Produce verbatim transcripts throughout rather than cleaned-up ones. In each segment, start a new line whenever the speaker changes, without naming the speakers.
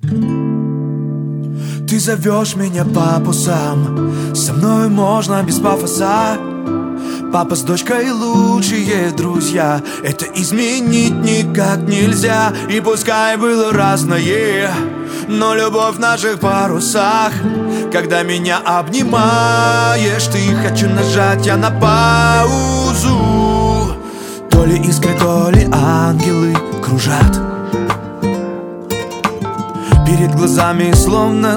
Ты зовешь меня папу сам, со мной можно без пафоса. Папа с дочкой лучшие друзья, это изменить никак нельзя. И пускай было разное, но любовь в наших парусах. Когда меня обнимаешь ты, хочу нажать я на паузу. То ли искры, то ли ангелы кружат перед глазами, словно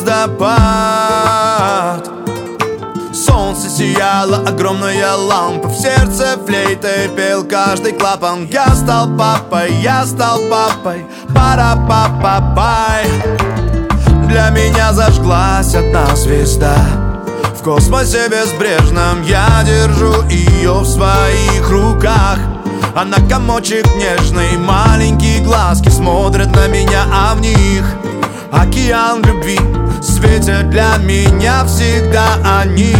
звездопад. Солнце сияло, огромная лампа, в сердце флейтой пел каждый клапан. Я стал папой, я стал папой, пара-па-па-пай. Для меня зажглась одна звезда в космосе безбрежном. Я держу ее в своих руках. Она комочек нежный, маленькие глазки смотрят на меня, а в них океан любви светят для меня всегда они.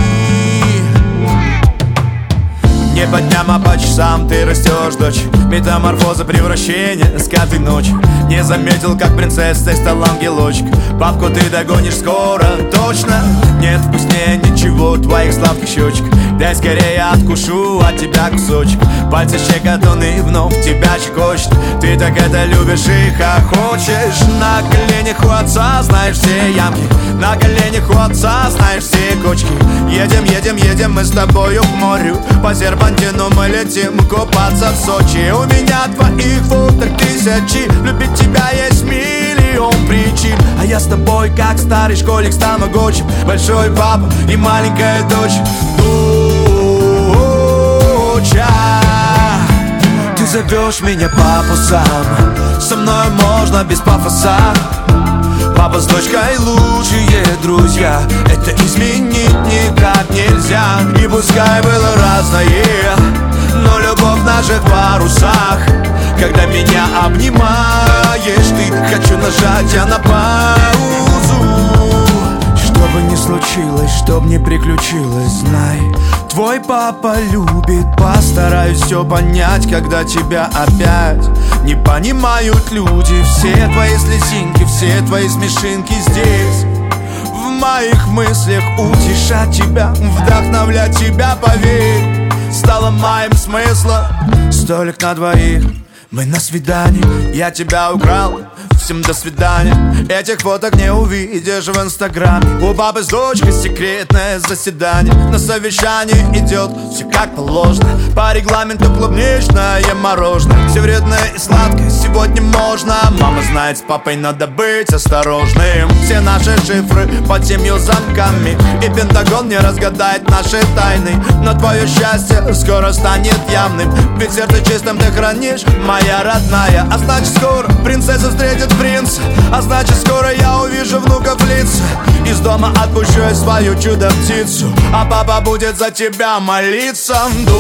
Не по дням, а по часам ты растешь, дочь. Метаморфоза, превращение с каждой ночи. Не заметил, как принцессой стал ангелочек. Папку ты догонишь скоро, точно. Нет вкуснее ничего твоих сладких щечек. Дай скорее откушу от тебя кусочек. Пальцы щекотун и вновь тебя щекочет. Ты так это любишь и хохочешь. На коленях у отца знаешь все ямки, на коленях у отца знаешь все кочки. Едем, едем, едем мы с тобою к морю. По серпантину мы летим купаться в Сочи. У меня твоих фоток тысячи, любить тебя есть миллион причин. А я с тобой как старый школьник с тамагочи. Большой папа и маленькая дочь. Доча, ты зовешь меня папу сам, со мной можно без пафоса. Папа с дочкой лучшие друзья, это изменить никак нельзя. И пускай было разное, но любовь в наших парусах. Когда меня обнимаешь ты, хочу нажать я на паузу. Что бы ни случилось, что бы ни приключилось, знай, твой папа любит. Постараюсь все понять, когда тебя опять не понимают люди. Все твои слезинки, все твои смешинки здесь в моих мыслях. Утешать тебя, вдохновлять тебя, поверь, стало моим смыслом. Столик на двоих, мы на свидании, я тебя украл, всем до свидания. Этих фоток не увидишь в инстаграме. У папы с дочкой секретное заседание. На совещании идет все как положено. По регламенту клубничное мороженое. Все вредное и сладкое сегодня можно. Мама знает, с папой надо быть осторожным. Все наши шифры под семью замками, и Пентагон не разгадает наши тайны. Но твое счастье скоро станет явным, ведь сердце чистым ты хранишь, моя родная. А значит скоро принцесса встретит принца, а значит скоро я увижу внуков лица. Из дома отпущу я свою чудо-птицу, а папа будет за тебя молиться.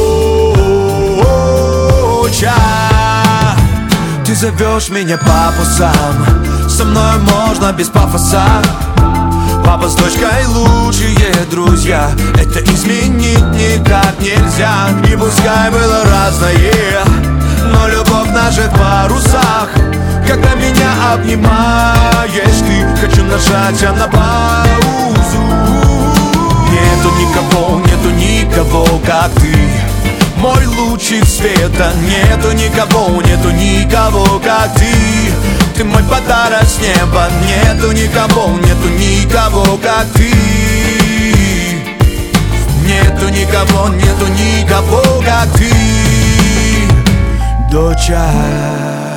Доча, ты зовешь меня папу сам, со мной можно без пафоса. Папа с дочкой лучшие друзья, это изменить никак нельзя. И пускай было разное, но любовь в наших парусах. Когда меня обнимаешь ты, хочу нажать я на паузу. Нету никого, нету никого, как ты, мой лучик света. Нету никого, нету никого, как ты, ты мой подарок с неба. Нету никого, нету никого, как ты. Нету никого, нету никого, как ты, доча.